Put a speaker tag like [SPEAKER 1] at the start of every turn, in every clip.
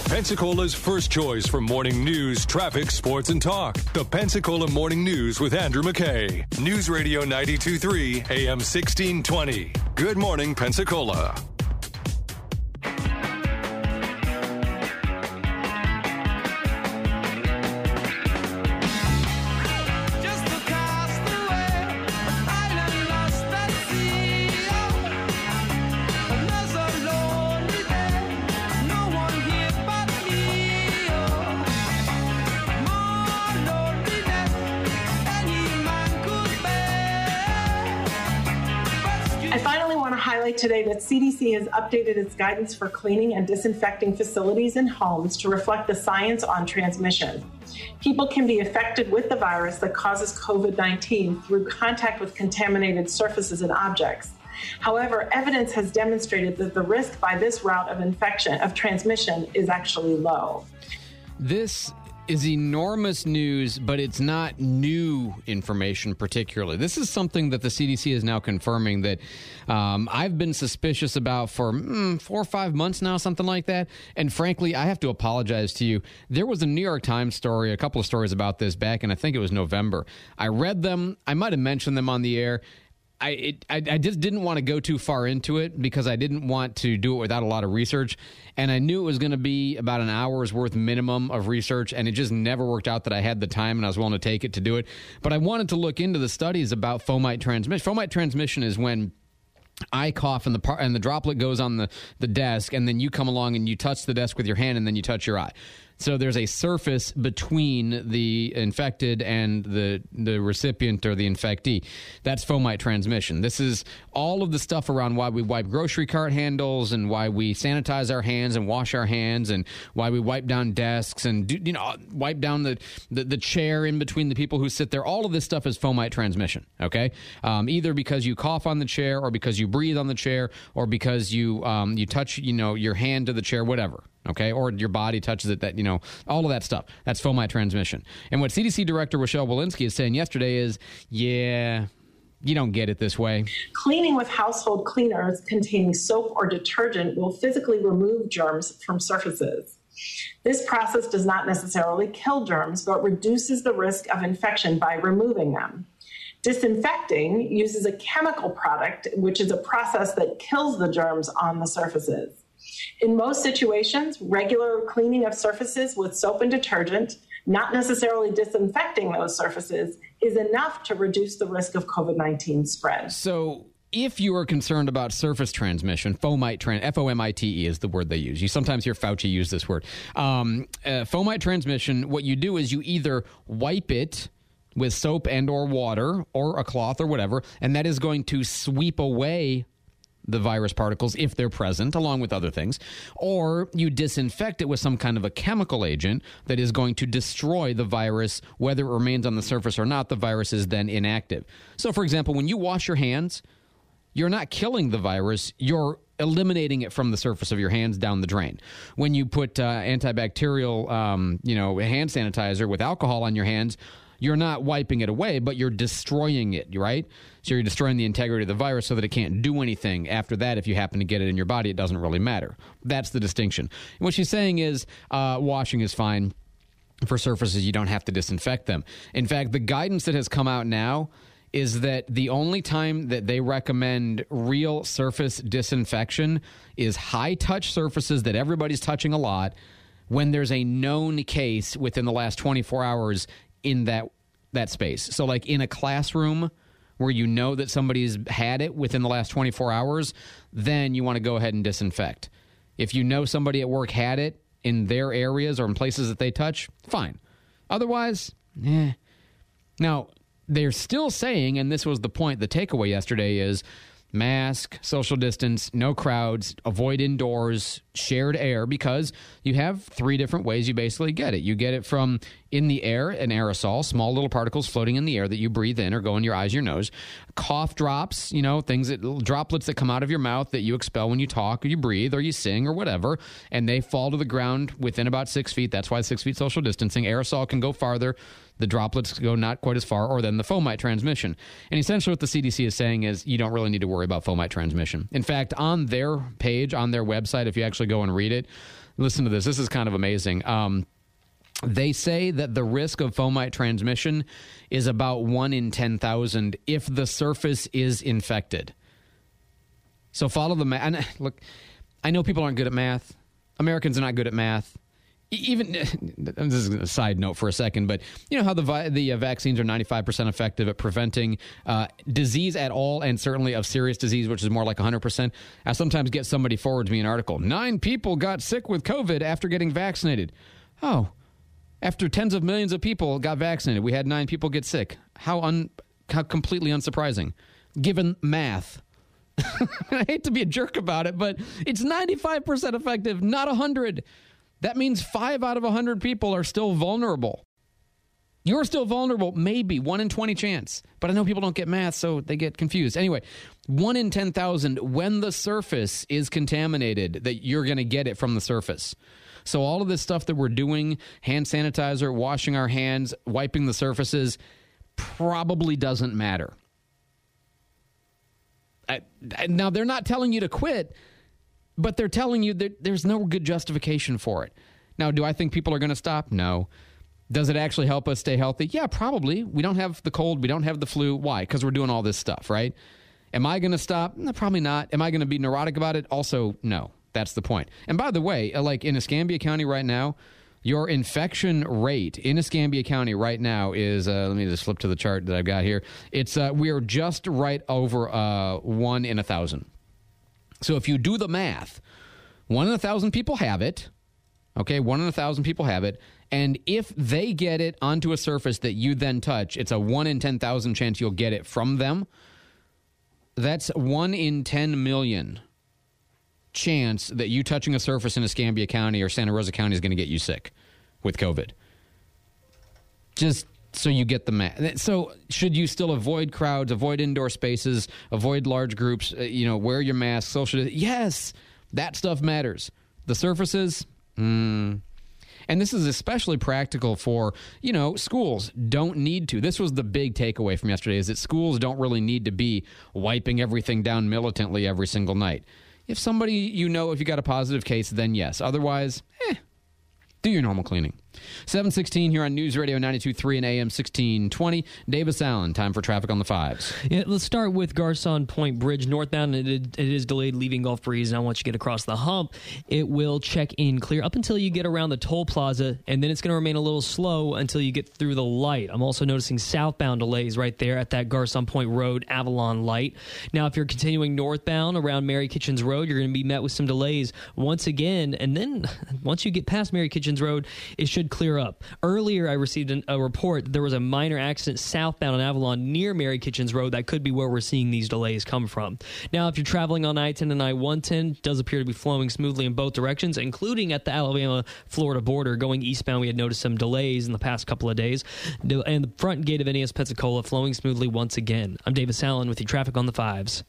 [SPEAKER 1] Pensacola's first choice for morning news, traffic, sports, and talk. The Pensacola Morning News with Andrew McKay. News Radio 92.3, AM 1620. Good morning, Pensacola.
[SPEAKER 2] Today that CDC has updated its guidance for cleaning and disinfecting facilities and homes to reflect the science on transmission. People can be affected with the virus that causes COVID-19 through contact with contaminated surfaces and objects. However, evidence has demonstrated that the risk by this route of transmission is actually low.
[SPEAKER 3] This is enormous news, but it's not new information particularly. This is something that the CDC is now confirming that I've been suspicious about for 4 or 5 months now, something like that. And frankly, I have to apologize to you. There was a New York Times story, a couple of stories about this back in, I think it was November. I read them. I might have mentioned them on the air. I just didn't want to go too far into it because I didn't want to do it without a lot of research. And I knew it was going to be about an hour's worth minimum of research, and it just never worked out that I had the time and I was willing to take it to do it. But I wanted to look into the studies about fomite transmission. Fomite transmission is when I cough and the droplet goes on the desk, and then you come along and you touch the desk with your hand, and then you touch your eye. So there's a surface between the infected and the recipient or the infectee. That's fomite transmission. This is all of the stuff around why we wipe grocery cart handles and why we sanitize our hands and wash our hands and why we wipe down desks and wipe down the chair in between the people who sit there. All of this stuff is fomite transmission, okay? Either because you cough on the chair or because you breathe on the chair or because you touch your hand to the chair, whatever. Okay, or your body touches it, all of that stuff. That's fomite transmission. And what CDC Director Rochelle Walensky is saying yesterday is, you don't get it this way.
[SPEAKER 2] Cleaning with household cleaners containing soap or detergent will physically remove germs from surfaces. This process does not necessarily kill germs, but reduces the risk of infection by removing them. Disinfecting uses a chemical product, which is a process that kills the germs on the surfaces. In most situations, regular cleaning of surfaces with soap and detergent, not necessarily disinfecting those surfaces, is enough to reduce the risk of COVID-19 spread.
[SPEAKER 3] So if you are concerned about surface transmission, F-O-M-I-T-E is the word they use. You sometimes hear Fauci use this word. Fomite transmission, what you do is you either wipe it with soap and or water or a cloth or whatever, and that is going to sweep away the virus particles if they're present, along with other things, or you disinfect it with some kind of a chemical agent that is going to destroy the virus. Whether it remains on the surface or not, the virus is then inactive. So, for example, when you wash your hands, you're not killing the virus, you're eliminating it from the surface of your hands down the drain. When you put antibacterial, hand sanitizer with alcohol on your hands, you're not wiping it away, but you're destroying it, right? So you're destroying the integrity of the virus so that it can't do anything. After that, if you happen to get it in your body, it doesn't really matter. That's the distinction. And what she's saying is washing is fine. For surfaces, you don't have to disinfect them. In fact, the guidance that has come out now is that the only time that they recommend real surface disinfection is high-touch surfaces that everybody's touching a lot when there's a known case within the last 24 hours in that space. So like in a classroom where you know that somebody's had it within the last 24 hours, then you want to go ahead and disinfect. If you know somebody at work had it in their areas or in places that they touch, fine. Otherwise, Now, they're still saying, and this was the point, the takeaway yesterday is mask, social distance, no crowds, avoid indoors, shared air, because you have 3 different ways you basically get it. You get it from in the air, an aerosol, small little particles floating in the air that you breathe in or go in your eyes, your nose. Cough drops, droplets that come out of your mouth that you expel when you talk or you breathe or you sing or whatever, and they fall to the ground within about 6 feet. That's why 6 feet social distancing. Aerosol can go farther. The droplets go not quite as far, or then the fomite transmission. And essentially what the CDC is saying is you don't really need to worry about fomite transmission. In fact, on their page, on their website, if you actually go and read it, Listen to this. This is kind of amazing. They say that the risk of fomite transmission is about 1 in 10,000 if the surface is infected. So follow the math. And look, I know people aren't good at math. Americans are not good at math. Even this is a side note for a second, but you know how the vaccines are 95% effective at preventing disease at all, and certainly of serious disease, which is more like 100%. I sometimes get somebody forwards me an article. 9 people got sick with COVID after getting vaccinated. Oh, after tens of millions of people got vaccinated, we had 9 people get sick. How completely unsurprising, given math. I hate to be a jerk about it, but it's 95% effective, not 100. That means 5 out of 100 people are still vulnerable. You're still vulnerable, maybe 1 in 20 chance. But I know people don't get math, so they get confused. Anyway, 1 in 10,000 when the surface is contaminated, that you're going to get it from the surface. So all of this stuff that we're doing, hand sanitizer, washing our hands, wiping the surfaces, probably doesn't matter. Now, they're not telling you to quit, but they're telling you that there's no good justification for it. Now, do I think people are going to stop? No. Does it actually help us stay healthy? Yeah, probably. We don't have the cold. We don't have the flu. Why? Because we're doing all this stuff, right? Am I going to stop? No, probably not. Am I going to be neurotic about it? Also, no. That's the point. And by the way, like in Escambia County right now, your infection rate in Escambia County right now is, let me just flip to the chart that I've got here. It's we are just right over 1 in 1,000. So if you do the math, 1 in 1,000 people have it. Okay, 1 in 1,000 people have it. And if they get it onto a surface that you then touch, it's a 1 in 10,000 chance you'll get it from them. That's 1 in 10 million chance that you touching a surface in Escambia County or Santa Rosa County is going to get you sick with COVID. Just so you get the math. So should you still avoid crowds, avoid indoor spaces, avoid large groups, wear your mask, social? Yes, that stuff matters. The surfaces, and this is especially practical for, schools don't need to. This was the big takeaway from yesterday, is that schools don't really need to be wiping everything down militantly every single night. If somebody, if you got a positive case, then yes. Otherwise, do your normal cleaning. 7:16 here on News Radio 92.3 and AM 1620. Davis Allen, time for traffic on the 5s.
[SPEAKER 4] Yeah, let's start with Garcon Point Bridge northbound. It is delayed leaving Gulf Breeze. Now, once you get across the hump, it will check in clear up until you get around the toll plaza, and then it's going to remain a little slow until you get through the light. I'm also noticing southbound delays right there at that Garcon Point Road Avalon light. Now, if you're continuing northbound around Mary Kitchens Road, you're going to be met with some delays once again, and then once you get past Mary Kitchens Road, it should clear up. Earlier, I received a report that there was a minor accident southbound on Avalon near Mary Kitchens Road. That could be where we're seeing these delays come from. Now, if you're traveling on I-10 and I-110, it does appear to be flowing smoothly in both directions, including at the Alabama-Florida border. Going eastbound, we had noticed some delays in the past couple of days. And the front gate of NES Pensacola flowing smoothly once again. I'm Davis Allen with your traffic on the 5s.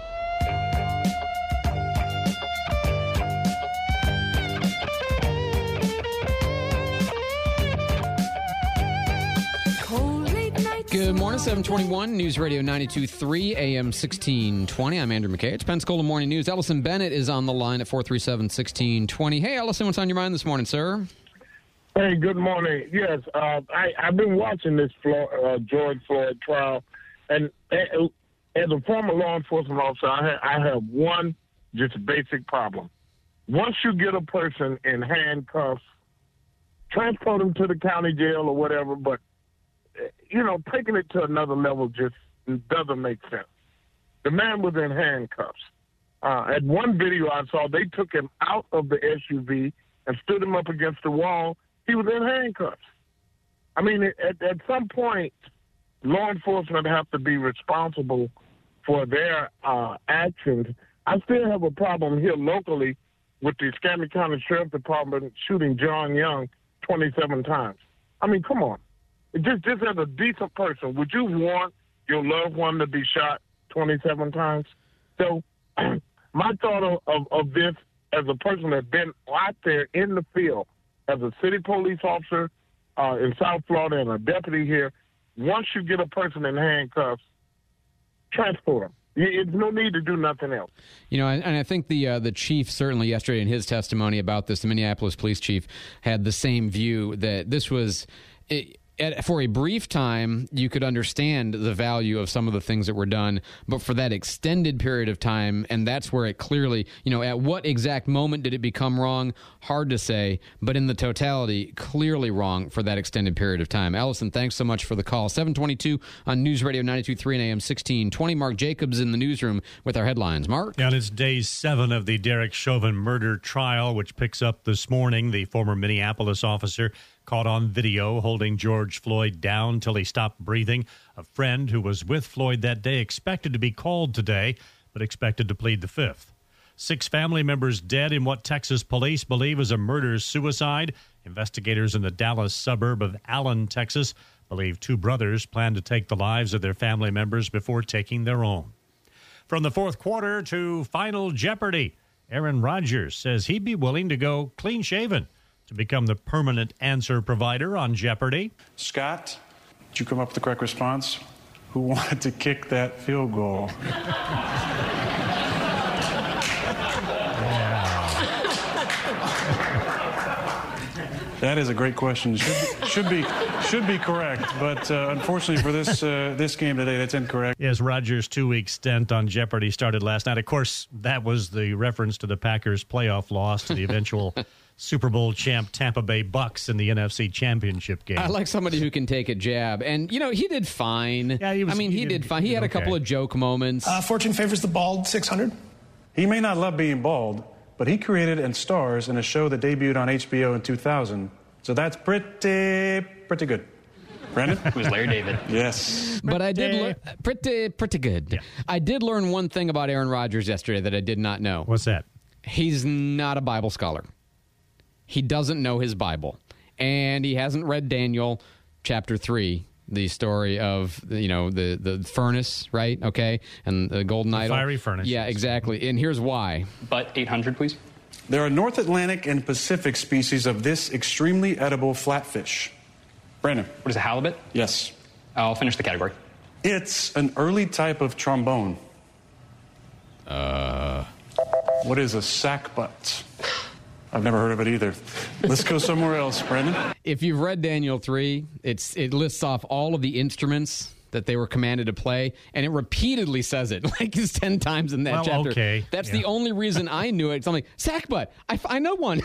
[SPEAKER 3] Good morning, 721, News Radio 92.3, AM 1620. I'm Andrew McKay. It's Pensacola Morning News. Ellison Bennett is on the line at 437-1620. Hey, Ellison, what's on your mind this morning, sir?
[SPEAKER 5] Hey, good morning. Yes, I've been watching this George Floyd trial, and as a former law enforcement officer, I have one just basic problem. Once you get a person in handcuffs, transport them to the county jail or whatever, but taking it to another level just doesn't make sense. The man was in handcuffs. At one video I saw, they took him out of the SUV and stood him up against the wall. He was in handcuffs. I mean, at some point, law enforcement have to be responsible for their actions. I still have a problem here locally with the Escambia County Sheriff's Department shooting John Young 27 times. I mean, come on. Just as a decent person, would you want your loved one to be shot 27 times? So my thought of this as a person that's been out there in the field as a city police officer in South Florida and a deputy here, once you get a person in handcuffs, transport them. There's no need to do nothing else.
[SPEAKER 3] You know, and I think the chief certainly yesterday in his testimony about this, the Minneapolis police chief, had the same view that this was. For a brief time, you could understand the value of some of the things that were done, but for that extended period of time, and that's where it clearly, you know, at what exact moment did it become wrong? Hard to say, but in the totality, clearly wrong for that extended period of time. Allison, thanks so much for the call. 722 on News Radio 92.3 and AM 1620. Mark Jacobs in the newsroom with our headlines. Mark?
[SPEAKER 6] And it's day 7 of the Derek Chauvin murder trial, which picks up this morning. The former Minneapolis officer caught on video holding George Floyd down till he stopped breathing. A friend who was with Floyd that day expected to be called today, but expected to plead the Fifth. 6 family members dead in what Texas police believe is a murder-suicide. Investigators in the Dallas suburb of Allen, Texas, believe 2 brothers plan to take the lives of their family members before taking their own. From the fourth quarter to Final Jeopardy, Aaron Rodgers says he'd be willing to go clean-shaven to become the permanent answer provider on Jeopardy.
[SPEAKER 7] Scott, did you come up with the correct response? Who wanted to kick that field goal? That is a great question. Should be correct, but unfortunately for this game today, that's incorrect.
[SPEAKER 6] Yes, Rodgers' 2-week stint on Jeopardy started last night. Of course, that was the reference to the Packers' playoff loss to the eventual Super Bowl champ Tampa Bay Bucks in the NFC Championship game.
[SPEAKER 3] I like somebody who can take a jab. And, you know, he did fine.
[SPEAKER 6] Yeah, he
[SPEAKER 3] did fine. He had a couple of joke moments.
[SPEAKER 8] Fortune favors the bald 600.
[SPEAKER 7] He may not love being bald, but he created and stars in a show that debuted on HBO in 2000. So that's pretty good. Brandon?
[SPEAKER 9] It was Larry David.
[SPEAKER 7] Yes.
[SPEAKER 3] But I did learn pretty good. Yeah. I did learn one thing about Aaron Rodgers yesterday that I did not know.
[SPEAKER 6] What's that?
[SPEAKER 3] He's not a Bible scholar. He doesn't know his Bible. And he hasn't read Daniel chapter 3, the story of, you know, the furnace, right? Okay. And the golden idol.
[SPEAKER 6] Fiery furnace.
[SPEAKER 3] Yeah, exactly. And here's why.
[SPEAKER 9] But 800, please.
[SPEAKER 7] There are North Atlantic and Pacific species of this extremely edible flatfish. Brandon.
[SPEAKER 9] What is a halibut?
[SPEAKER 7] Yes.
[SPEAKER 9] I'll finish the category.
[SPEAKER 7] It's an early type of trombone. What is a sackbut? I've never heard of it either. Let's go somewhere else, Brandon.
[SPEAKER 3] If you've read Daniel 3, it lists off all of the instruments that they were commanded to play, and it repeatedly says it, like it's 10 times in that chapter.
[SPEAKER 6] Okay.
[SPEAKER 3] That's the only reason I knew it. So I'm like, sackbut, I know one.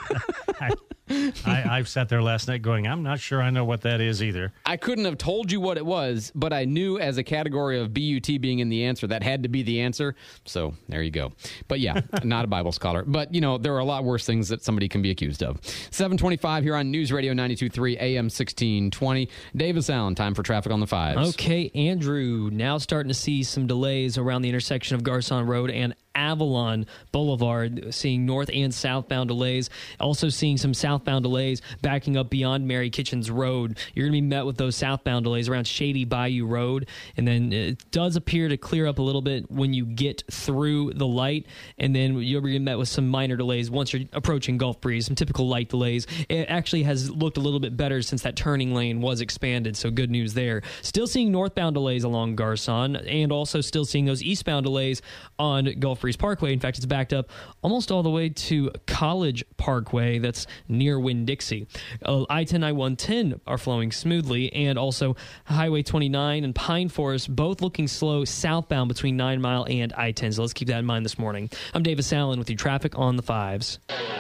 [SPEAKER 6] I've sat there last night going, I'm not sure I know what that is either.
[SPEAKER 3] I couldn't have told you what it was, but I knew as a category of BUT being in the answer, that had to be the answer. So there you go. But yeah, not a Bible scholar. But, you know, there are a lot worse things that somebody can be accused of. 725 here on News Radio 92.3 AM 1620. Davis Allen, time for traffic on the fives.
[SPEAKER 4] Okay, Andrew, now starting to see some delays around the intersection of Garcon Road and Avalon Boulevard, seeing north and southbound delays. Also seeing some southbound delays backing up beyond Mary Kitchens Road. You're going to be met with those southbound delays around Shady Bayou Road, and then it does appear to clear up a little bit when you get through the light, and then you'll be met with some minor delays once you're approaching Gulf Breeze, some typical light delays. It actually has looked a little bit better since that turning lane was expanded, so good news there. Still seeing northbound delays along Garcon, and also still seeing those eastbound delays on Gulf Breeze Parkway. In fact, it's backed up almost all the way to College Parkway. That's near Winn-Dixie. I-10, I-110 are flowing smoothly, and also Highway 29 and Pine Forest both looking slow southbound between 9 Mile and I-10. So let's keep that in mind this morning. I'm Davis Allen with your traffic on the fives.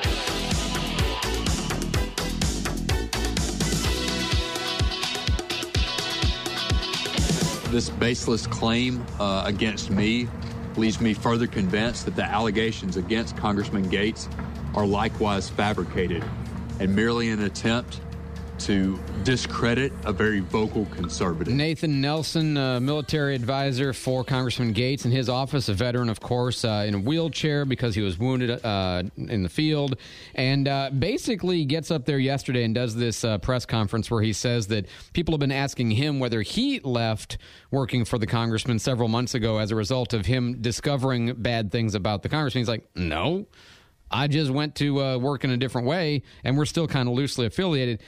[SPEAKER 10] This baseless claim against me leaves me further convinced that the allegations against Congressman Gates are likewise fabricated and merely an attempt to discredit a very vocal conservative.
[SPEAKER 3] Nathan Nelson, military advisor for Congressman Gates in his office, a veteran, of course, in a wheelchair because he was wounded in the field, and basically gets up there yesterday and does this press conference where he says that people have been asking him whether he left working for the congressman several months ago as a result of him discovering bad things about the congressman. He's like, no, I just went to work in a different way, and we're still kind of loosely affiliated.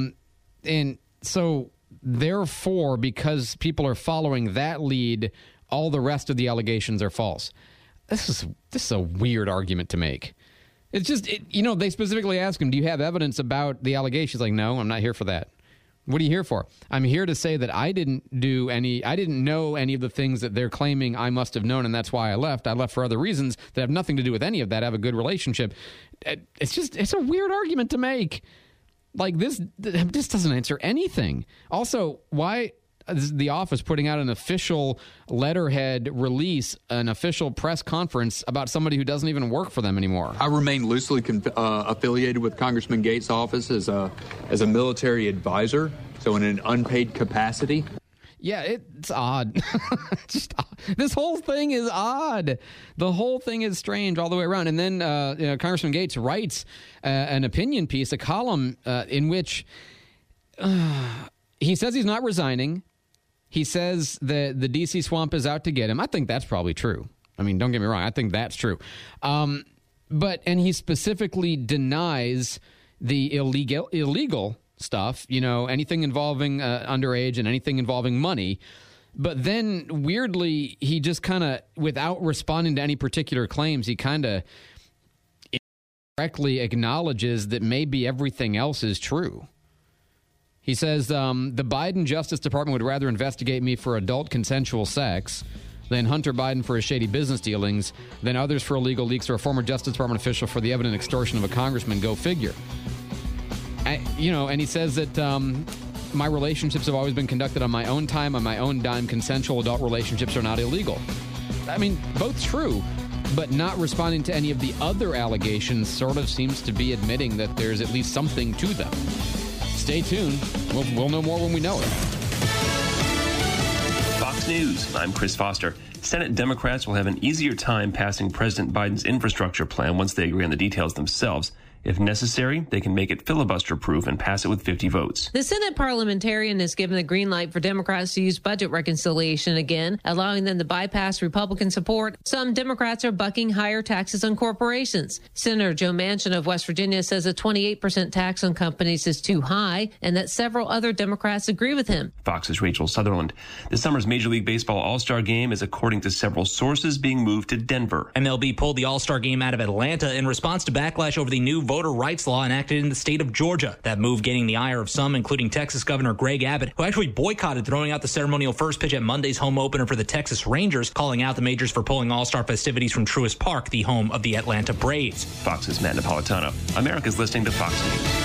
[SPEAKER 3] And so, therefore, because people are following that lead, all the rest of the allegations are false. This is a weird argument to make. It's just, they specifically ask him, do you have evidence about the allegations? Like, no, I'm not here for that. What are you here for? I'm here to say that I didn't know any of the things that they're claiming I must have known, and that's why I left. I left for other reasons that have nothing to do with any of that. I have a good relationship. It's a weird argument to make. Like, this doesn't answer anything. Also, why is the office putting out an official letterhead release, an official press conference about somebody who doesn't even work for them anymore?
[SPEAKER 10] I remain loosely affiliated with Congressman Gates' office as a military advisor, so in an unpaid capacity.
[SPEAKER 3] Yeah, it's odd. Just odd. This whole thing is odd. The whole thing is strange all the way around. And then Congressman Gates writes an opinion piece, a column in which he says he's not resigning. He says that the D.C. swamp is out to get him. I think that's probably true. I mean, don't get me wrong. I think that's true. And he specifically denies the illegal stuff, anything involving underage and anything involving money. But then, weirdly, he just kind of, without responding to any particular claims, he kind of indirectly acknowledges that maybe everything else is true. He says, the Biden Justice Department would rather investigate me for adult consensual sex than Hunter Biden for his shady business dealings, than others for illegal leaks, or a former Justice Department official for the evident extortion of a congressman. Go figure. And he says that my relationships have always been conducted on my own time, on my own dime. Consensual adult relationships are not illegal. I mean, both true, but not responding to any of the other allegations sort of seems to be admitting that there's at least something to them. Stay tuned. We'll know more when we know it.
[SPEAKER 11] Fox News, I'm Chris Foster. Senate Democrats will have an easier time passing President Biden's infrastructure plan once they agree on the details themselves. If necessary, they can make it filibuster-proof and pass it with 50 votes.
[SPEAKER 12] The Senate parliamentarian has given the green light for Democrats to use budget reconciliation again, allowing them to bypass Republican support. Some Democrats are bucking higher taxes on corporations. Senator Joe Manchin of West Virginia says a 28% tax on companies is too high, and that several other Democrats agree with him.
[SPEAKER 11] Fox's Rachel Sutherland. This summer's Major League Baseball All-Star Game is, according to several sources, being moved to Denver.
[SPEAKER 13] MLB pulled the All-Star Game out of Atlanta in response to backlash over the new voter rights law enacted in the state of Georgia. That move gaining the ire of some, including Texas Governor Greg Abbott, who actually boycotted throwing out the ceremonial first pitch at Monday's home opener for the Texas Rangers, calling out the majors for pulling All-Star festivities from Truist Park, the home of the Atlanta Braves.
[SPEAKER 11] Fox's Matt Napolitano. America's listening to Fox News.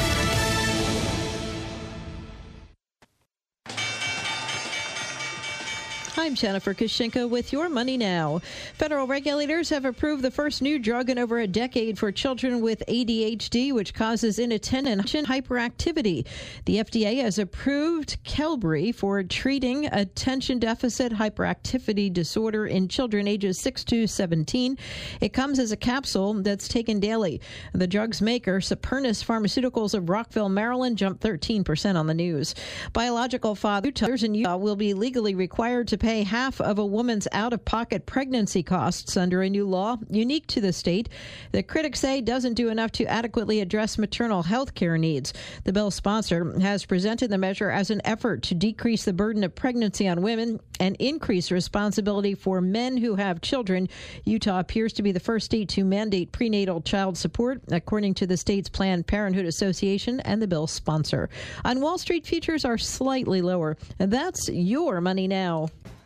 [SPEAKER 14] I'm Jennifer Kushinka with Your Money Now. Federal regulators have approved the first new drug in over a decade for children with ADHD, which causes inattention and hyperactivity. The FDA has approved Qelbree for treating attention deficit hyperactivity disorder in children ages 6 to 17. It comes as a capsule that's taken daily. The drug's maker, Supernus Pharmaceuticals of Rockville, Maryland, jumped 13% on the news. Biological fathers in Utah will be legally required to pay half of a woman's out-of-pocket pregnancy costs under a new law unique to the state that critics say doesn't do enough to adequately address maternal health care needs. The bill's sponsor has presented the measure as an effort to decrease the burden of pregnancy on women and increase responsibility for men who have children. Utah appears to be the first state to mandate prenatal child support, according to the state's Planned Parenthood Association and the bill's sponsor. On Wall Street, futures are slightly lower. And that's Your Money Now.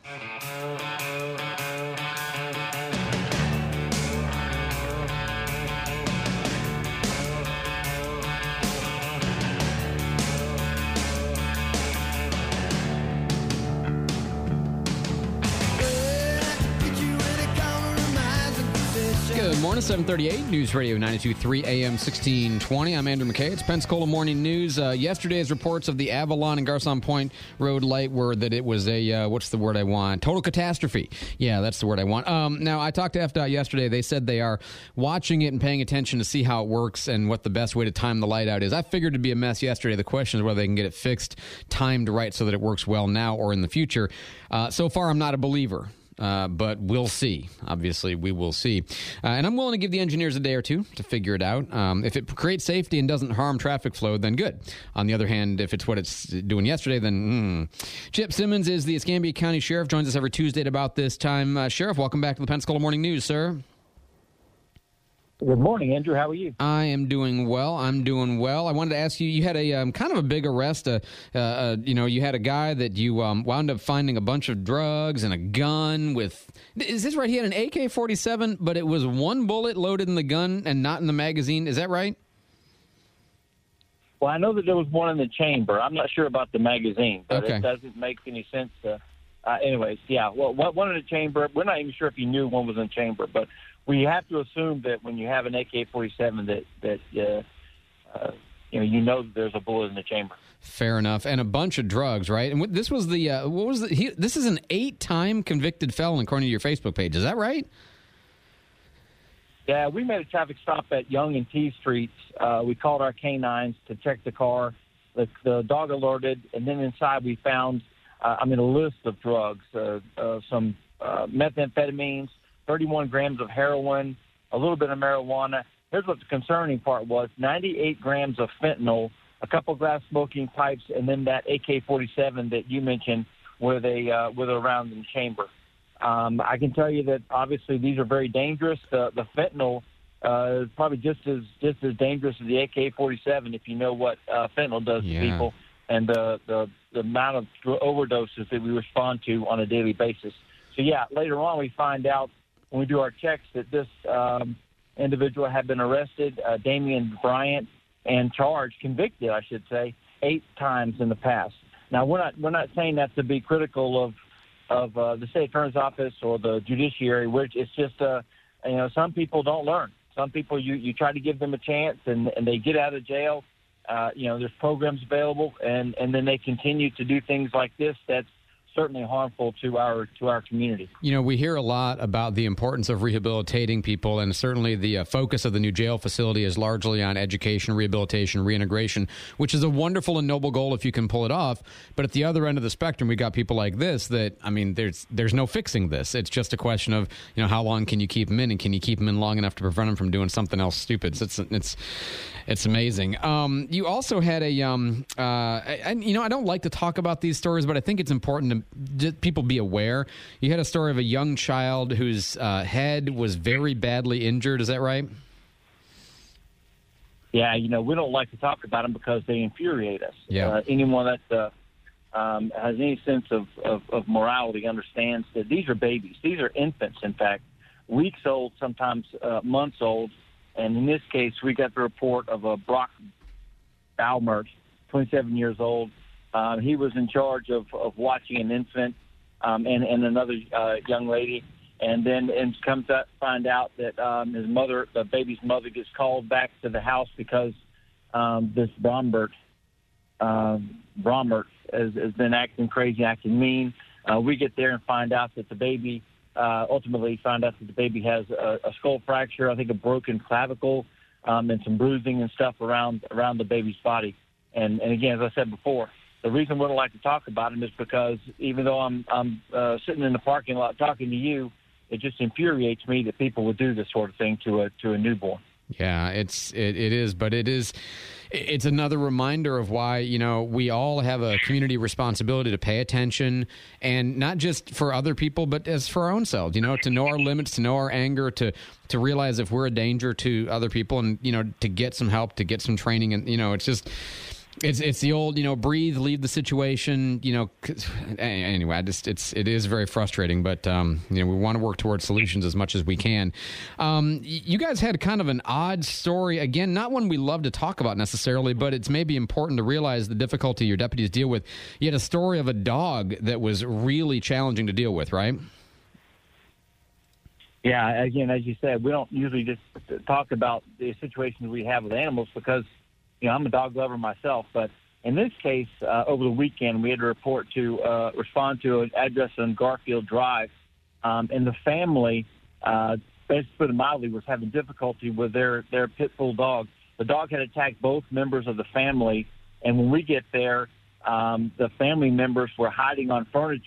[SPEAKER 3] Good morning, 738, News Radio 92.3 AM 1620. I'm Andrew McKay. It's Pensacola Morning News. Yesterday's reports of the Avalon and Garcon Point Road light were that it was a, what's the word I want? Total catastrophe. Yeah, that's the word I want. Now, I talked to FDOT yesterday. They said they are watching it and paying attention to see how it works and what the best way to time the light out is. I figured it'd be a mess yesterday. The question is whether they can get it fixed, timed right so that it works well now or in the future. So far, I'm not a believer. but we'll see. Obviously, we will see. And I'm willing to give the engineers a day or two to figure it out. If it creates safety and doesn't harm traffic flow, then good. On the other hand, if it's what it's doing yesterday, then Chip Simmons is the Escambia County Sheriff, joins us every Tuesday at about this time. Sheriff, welcome back to the Pensacola Morning News, sir.
[SPEAKER 15] Good morning, Andrew. How are you?
[SPEAKER 3] I am doing well. I wanted to ask you, you had a kind of a big arrest. You had a guy that you wound up finding a bunch of drugs and a gun with, is this right? He had an AK-47, but it was one bullet loaded in the gun and not in the magazine. Is that right?
[SPEAKER 15] Well, I know that there was one in the chamber. I'm not sure about the magazine, but
[SPEAKER 3] okay.
[SPEAKER 15] It doesn't make any sense to... anyways, yeah. Well, one in the chamber, we're not even sure if he knew one was in the chamber, but we have to assume that when you have an AK-47 that you know that there's a bullet in the chamber.
[SPEAKER 3] Fair enough. And a bunch of drugs, right? And this was this is an 8-time convicted felon according to your Facebook page. Is that right?
[SPEAKER 15] Yeah, we made a traffic stop at Young and T Streets. We called our canines to check the car. The dog alerted, and then inside we found, a list of drugs, some methamphetamines, 31 grams of heroin, a little bit of marijuana. Here's what the concerning part was: 98 grams of fentanyl, a couple glass smoking pipes, and then that AK-47 that you mentioned where they're around in the chamber. I can tell you that obviously these are very dangerous. The fentanyl is probably just as dangerous as the AK-47 if you know what fentanyl does to people and the amount of overdoses that we respond to on a daily basis. So, yeah, later on we find out when we do our checks that this individual had been arrested, Damian Bryant, and convicted, I should say, 8 times in the past. Now, we're not saying that to be critical of the state attorney's office or the judiciary, which it's just, some people don't learn. Some people, you try to give them a chance and they get out of jail. There's programs available and then they continue to do things like this that's certainly harmful to our community.
[SPEAKER 3] We hear a lot about the importance of rehabilitating people, and certainly the focus of the new jail facility is largely on education, rehabilitation, reintegration, which is a wonderful and noble goal if you can pull it off. But at the other end of the spectrum, we got people like this that, there's no fixing this. It's just a question of, how long can you keep them in, and can you keep them in long enough to prevent them from doing something else stupid? So it's amazing. You also had I don't like to talk about these stories, but I think it's important to people be aware. You had a story of a young child whose head was very badly injured. Is that right?
[SPEAKER 15] Yeah, we don't like to talk about them because they infuriate us.
[SPEAKER 3] Yeah.
[SPEAKER 15] Anyone that has any sense of morality understands that these are babies. These are infants, in fact, weeks old, sometimes months old. And in this case, we got the report of a Brock Balmert, 27 years old. He was in charge of watching an infant and another young lady. And then come to find out that the baby's mother, gets called back to the house because this Brombert has been acting crazy, acting mean. We get there and find out that the baby ultimately found out that the baby has a skull fracture, I think a broken clavicle, and some bruising and stuff around the baby's body. And again, as I said before, the reason we don't like to talk about him is because even though I'm sitting in the parking lot talking to you, it just infuriates me that people would do this sort of thing to a newborn.
[SPEAKER 3] Yeah, it is, but it's another reminder of why, we all have a community responsibility to pay attention, and not just for other people, but as for our own selves, to know our limits, to know our anger, to realize if we're a danger to other people, and, to get some help, to get some training. And, it's just, it's the old, breathe, leave the situation, anyway, it is very frustrating, but, we want to work towards solutions as much as we can. You guys had kind of an odd story, again, not one we love to talk about necessarily, but it's maybe important to realize the difficulty your deputies deal with. You had a story of a dog that was really challenging to deal with, right?
[SPEAKER 15] Yeah, again, as you said, we don't usually just talk about the situations we have with animals because I'm a dog lover myself, but in this case, over the weekend, we had to respond to an address on Garfield Drive, and the family, basically put it mildly, was having difficulty with their pit bull dog. The dog had attacked both members of the family, and when we get there, the family members were hiding on furniture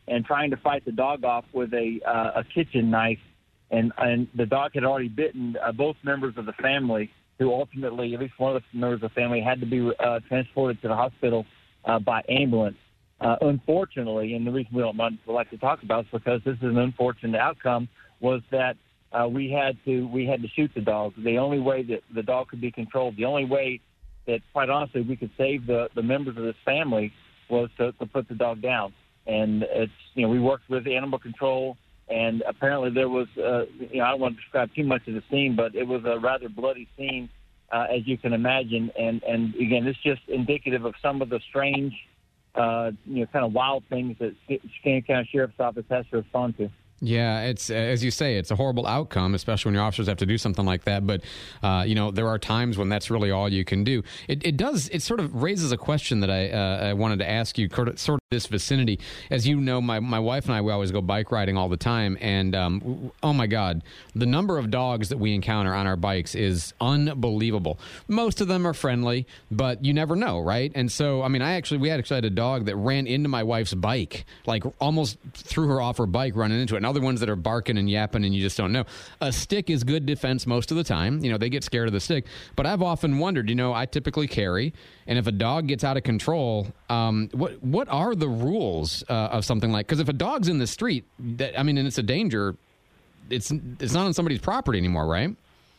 [SPEAKER 15] and trying to fight the dog off with a kitchen knife. And the dog had already bitten both members of the family, who ultimately, at least one of the members of the family, had to be transported to the hospital by ambulance. Unfortunately, and the reason we don't like to talk about it is because this is an unfortunate outcome, was that we had to shoot the dog. The only way that the dog could be controlled, the only way that, quite honestly, we could save the members of this family was to put the dog down. And it's, we worked with animal control, and apparently there was, I don't want to describe too much of the scene, but it was a rather bloody scene, as you can imagine. And again, it's just indicative of some of the strange, kind of wild things that Chicana County Sheriff's Office has to respond to.
[SPEAKER 3] Yeah, it's as you say, it's a horrible outcome, especially when your officers have to do something like that. But, there are times when that's really all you can do. It sort of raises a question that I wanted to ask you, sort of this vicinity. As you know, my wife and I, we always go bike riding all the time. And, oh, my God, the number of dogs that we encounter on our bikes is unbelievable. Most of them are friendly, but you never know, right? And so, we actually had a dog that ran into my wife's bike, like almost threw her off her bike running into it. And other ones that are barking and yapping and you just don't know. A stick is good defense most of the time. They get scared of the stick. But I've often wondered, I typically carry, and if a dog gets out of control, what are the rules of something like, because if a dog's in the street, and it's a danger, it's not on somebody's property anymore, right?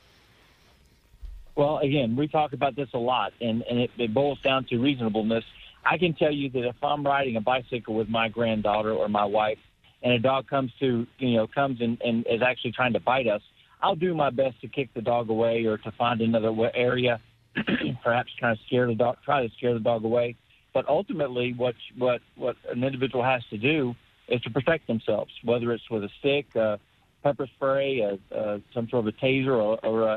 [SPEAKER 15] Well, again, we talk about this a lot, and it boils down to reasonableness. I can tell you that if I'm riding a bicycle with my granddaughter or my wife, and a dog comes and is actually trying to bite us, I'll do my best to kick the dog away or to find another area, perhaps try to scare the dog away. But ultimately, what an individual has to do is to protect themselves, whether it's with a stick, pepper spray, some sort of a taser,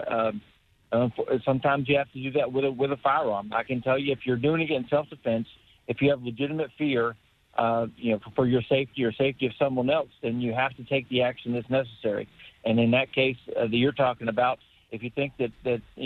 [SPEAKER 15] or sometimes you have to do that with a firearm. I can tell you, if you're doing it in self-defense, if you have legitimate fear, for your safety or safety of someone else, then you have to take the action that's necessary. And in that case that you're talking about, if you think that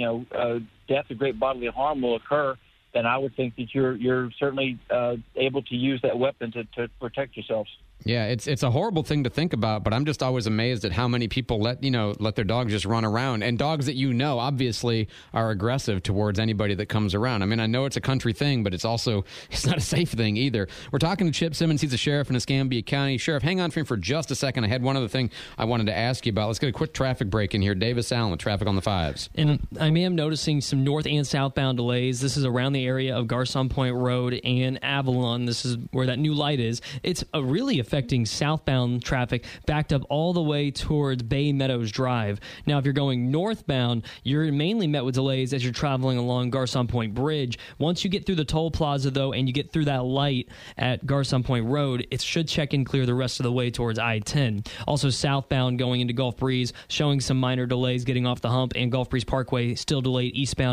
[SPEAKER 15] death or great bodily harm will occur, then I would think that you're certainly able to use that weapon to protect yourselves.
[SPEAKER 3] Yeah, it's a horrible thing to think about, but I'm just always amazed at how many people let their dogs just run around, and dogs that obviously are aggressive towards anybody that comes around. I know it's a country thing, but it's not a safe thing either. We're talking to Chip Simmons. He's a sheriff in Escambia County. Sheriff, hang on for me for just a second. I had one other thing I wanted to ask you about. Let's get a quick traffic break in here. Davis Allen with traffic on the 5s.
[SPEAKER 4] And I am noticing some north and southbound delays. This is around the area of Garcon Point Road and Avalon. This is where that new light is. It's really affecting southbound traffic, backed up all the way towards Bay Meadows Drive. Now, if you're going northbound, you're mainly met with delays as you're traveling along Garcon Point Bridge. Once you get through the toll plaza, though, and you get through that light at Garcon Point Road, it should check and clear the rest of the way towards I-10. Also, southbound going into Gulf Breeze, showing some minor delays getting off the hump, and Gulf Breeze Parkway still delayed eastbound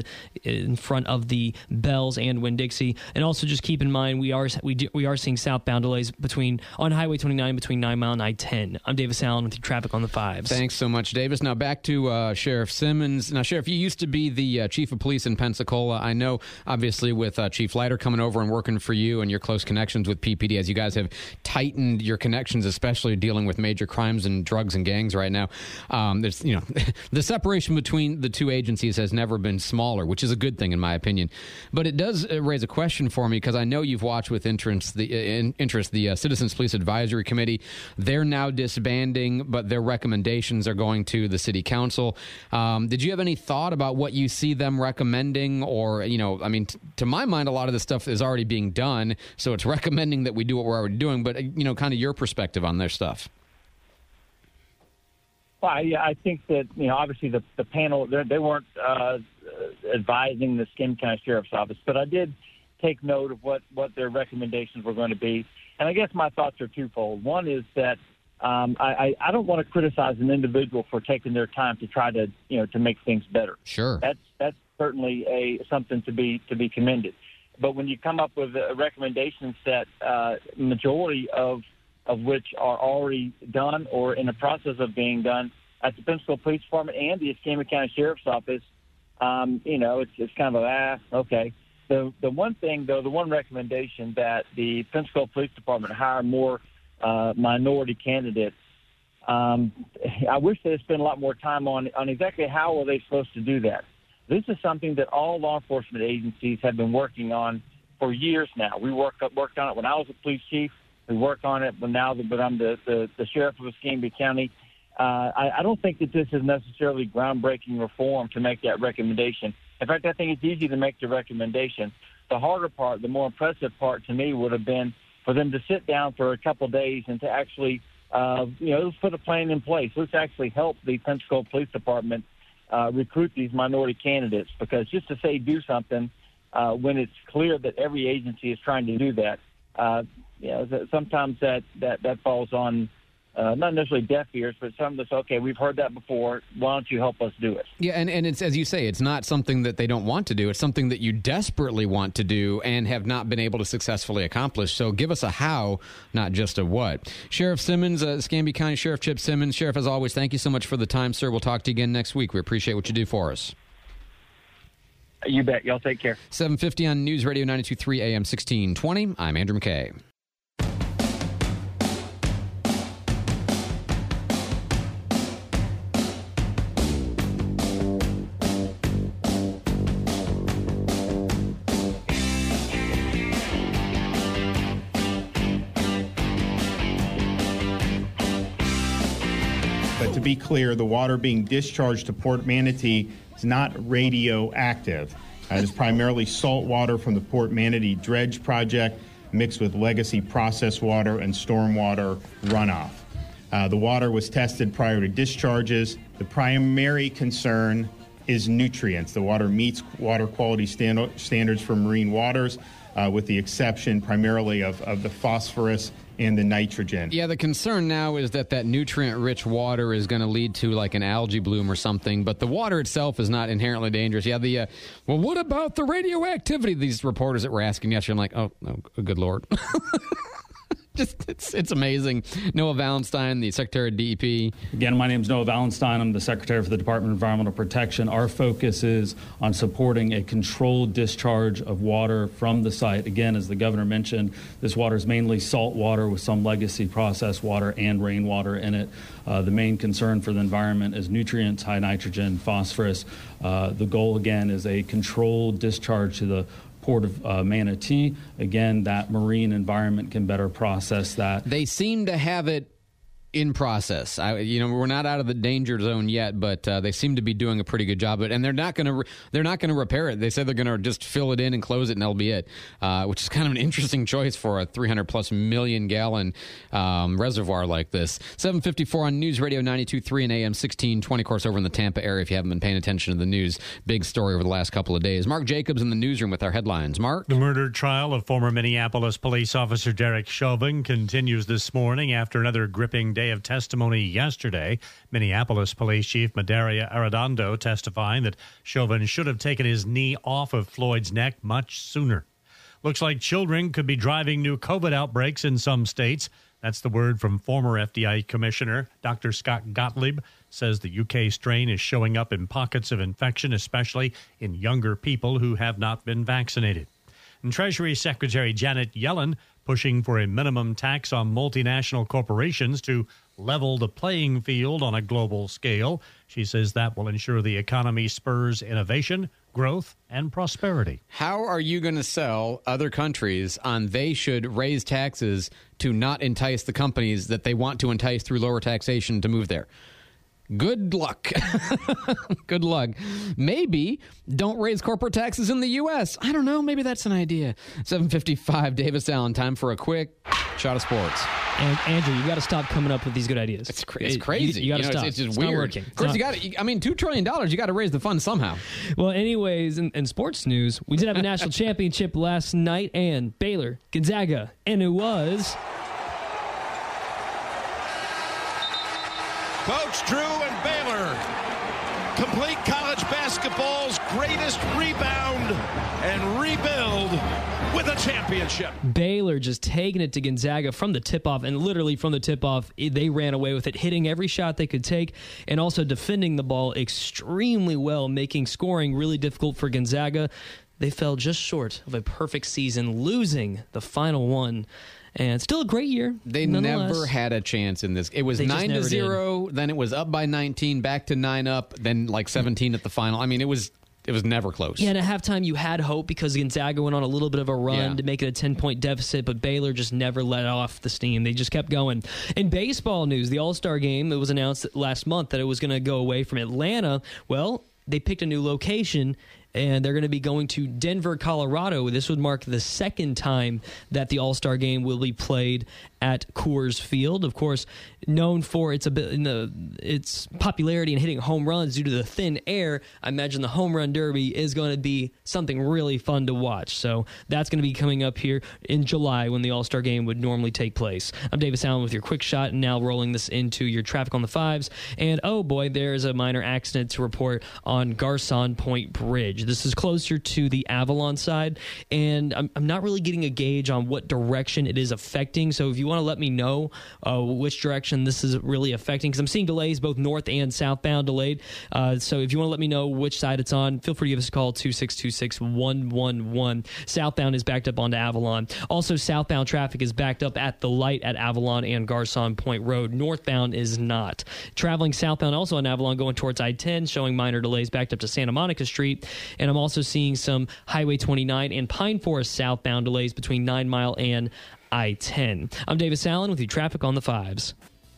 [SPEAKER 4] in front of the Bells and Winn-Dixie. And also, just keep in mind, we are seeing southbound delays on Highway 29 between 9 Mile and I-10. I'm Davis Allen with traffic on the 5s.
[SPEAKER 3] Thanks so much, Davis. Now back to Sheriff Simmons. Now, Sheriff, you used to be the chief of police in Pensacola. I know, obviously, with Chief Leiter coming over and working for you and your close connections with PPD, as you guys have tightened your connections, especially dealing with major crimes and drugs and gangs right now. There's, the separation between the two agencies has never been smaller, which is a good thing in my opinion. But it does raise a question for me, because I know you've watched with interest the Citizens Police Advisory Committee. They're now disbanding, but their recommendations are going to the city council. Did you have any thought about what you see them recommending? Or, to my mind, a lot of this stuff is already being done, so it's recommending that we do what we're already doing, but, kind of your perspective on their stuff.
[SPEAKER 15] Well, I think that, obviously the panel, they weren't advising the Escambia County Sheriff's Office, but I did take note of what their recommendations were going to be. And I guess my thoughts are twofold. One is that I don't want to criticize an individual for taking their time to try to make things better.
[SPEAKER 3] Sure,
[SPEAKER 15] that's certainly something to be commended. But when you come up with recommendations that majority of which are already done or in the process of being done at the Pensacola Police Department and the Escambia County Sheriff's Office, it's kind of okay. The one thing, though, the one recommendation that the Pensacola Police Department hire more minority candidates. I wish they had spent a lot more time on exactly how are they supposed to do that. This is something that all law enforcement agencies have been working on for years now. We worked on it when I was a police chief. We work on it but I'm the sheriff of Escambia County. I don't think that this is necessarily groundbreaking reform to make that recommendation. In fact, I think it's easy to make the recommendation. The harder part, the more impressive part to me would have been for them to sit down for a couple of days and to actually, let's put a plan in place. Let's actually help the Pensacola Police Department recruit these minority candidates, because just to say do something when it's clear that every agency is trying to do that, sometimes that falls on not necessarily deaf ears, but some that's okay. We've heard that before. Why don't you help us do it?
[SPEAKER 3] Yeah, and it's, as you say, it's not something that they don't want to do. It's something that you desperately want to do and have not been able to successfully accomplish. So give us a how, not just a what. Sheriff Simmons, Escambia County Sheriff Chip Simmons. Sheriff, as always, thank you so much for the time, sir. We'll talk to you again next week. We appreciate what you do for us.
[SPEAKER 15] You bet. Y'all take care.
[SPEAKER 3] 750 on News Radio 92.3 AM 1620. I'm Andrew McKay.
[SPEAKER 16] But to be clear, the water being discharged to Port Manatee is not radioactive. It is primarily salt water from the Port Manatee Dredge Project mixed with legacy process water and stormwater runoff. The water was tested prior to discharges. The primary concern is nutrients. The water meets water quality standards for marine waters, with the exception primarily of the phosphorus and the nitrogen.
[SPEAKER 3] Yeah, the concern now is that nutrient-rich water is going to lead to like an algae bloom or something, but the water itself is not inherently dangerous. Yeah, well, what about the radioactivity? These reporters that were asking yesterday, I'm like, oh good Lord. It's amazing. Noah Valenstein, the Secretary of DEP.
[SPEAKER 17] Again, my name is Noah Valenstein. I'm the Secretary for the Department of Environmental Protection. Our focus is on supporting a controlled discharge of water from the site. Again, as the governor mentioned, this water is mainly salt water with some legacy processed water and rainwater in it. The main concern for the environment is nutrients, high nitrogen, phosphorus. The goal, again, is a controlled discharge to the Port of Manatee. Again, that marine environment can better process that.
[SPEAKER 3] They seem to have it in process. We're not out of the danger zone yet, but they seem to be doing a pretty good job of it. And they're not going to repair it. They say they're going to just fill it in and close it, and that'll be it. Which is kind of an interesting choice for a 300+ million gallon reservoir like this. 7:54 on News Radio 92.3 and AM 1620. Of course, over in the Tampa area, if you haven't been paying attention to the news, big story over the last couple of days. Mark Jacobs in the newsroom with our headlines. Mark,
[SPEAKER 6] the murder trial of former Minneapolis police officer Derek Chauvin continues this morning after another gripping day of testimony yesterday. Minneapolis Police Chief Medaria Arredondo testifying that Chauvin should have taken his knee off of Floyd's neck much sooner. Looks like children could be driving new COVID outbreaks in some states. That's the word from former FDI Commissioner Dr. Scott Gottlieb. Says the UK strain is showing up in pockets of infection, especially in younger people who have not been vaccinated. And Treasury Secretary Janet Yellen pushing for a minimum tax on multinational corporations to level the playing field on a global scale. She says that will ensure the economy spurs innovation, growth, and prosperity.
[SPEAKER 3] How are you going to sell other countries on they should raise taxes to not entice the companies that they want to entice through lower taxation to move there? Good luck. Good luck. Maybe don't raise corporate taxes in the U.S. I don't know. Maybe that's an idea. 7:55, Davis Allen. Time for a quick shot of sports.
[SPEAKER 4] And Andrew, you got to stop coming up with these good ideas.
[SPEAKER 3] It's crazy.
[SPEAKER 4] You got to stop.
[SPEAKER 3] It's just
[SPEAKER 4] it's
[SPEAKER 3] weird.
[SPEAKER 4] Not working.
[SPEAKER 3] Of course, $2 trillion. You got to raise the fund somehow.
[SPEAKER 4] Well, anyways, in sports news, we did have a national championship last night, and Baylor, Gonzaga, and it was
[SPEAKER 18] Coach Drew and Baylor complete college basketball's greatest rebound and rebuild with a championship.
[SPEAKER 4] Baylor just taking it to Gonzaga from the tip-off, and literally from the tip-off, they ran away with it, hitting every shot they could take and also defending the ball extremely well, making scoring really difficult for Gonzaga. They fell just short of a perfect season, losing the final one And still a great year.
[SPEAKER 3] They never had a chance in this. It was 9-0, then it was up by 19, back to 9 up, then like 17 at the final. I mean, it was never close.
[SPEAKER 4] Yeah, and at halftime you had hope because Gonzaga went on a little bit of a run to make it a 10-point deficit, but Baylor just never let off the steam. They just kept going. In baseball news, the All-Star game, it was announced last month that it was going to go away from Atlanta. Well, they picked a new location, and they're going to be going to Denver, Colorado. This would mark the second time that the All-Star game will be played at Coors Field. Of course, known for its popularity in hitting home runs due to the thin air, I imagine the home run derby is going to be something really fun to watch. So that's going to be coming up here in July when the All-Star game would normally take place. I'm Davis Allen with your quick shot, and now rolling this into your traffic on the fives. And oh boy, there's a minor accident to report on Garcon Point Bridge. This is closer to the Avalon side, and I'm not really getting a gauge on what direction it is affecting. So if you want to let me know which direction this is really affecting, because I'm seeing delays both north and southbound delayed. So if you want to let me know which side it's on, feel free to give us a call, 2626111. Southbound is backed up onto Avalon. Also, southbound traffic is backed up at the light at Avalon and Garcon Point Road. Northbound is not. Traveling southbound also on Avalon going towards I-10, showing minor delays backed up to Santa Monica Street. And I'm also seeing some Highway 29 and Pine Forest southbound delays between 9 Mile and I-10. I'm Davis Allen with you traffic on the fives.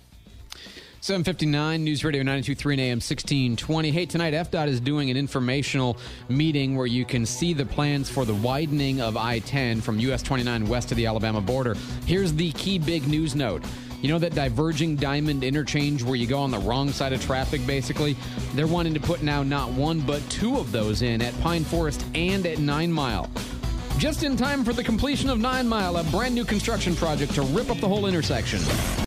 [SPEAKER 3] 7:59 News Radio 92.3 AM 1620. Hey, tonight FDOT is doing an informational meeting where you can see the plans for the widening of I-10 from US 29 west to the Alabama border. Here's the key big news note. You know that diverging diamond interchange where you go on the wrong side of traffic, basically? They're wanting to put now not one, but two of those in at Pine Forest and at 9 Mile. Just in time for the completion of 9 Mile, a brand new construction project to rip up the whole intersection.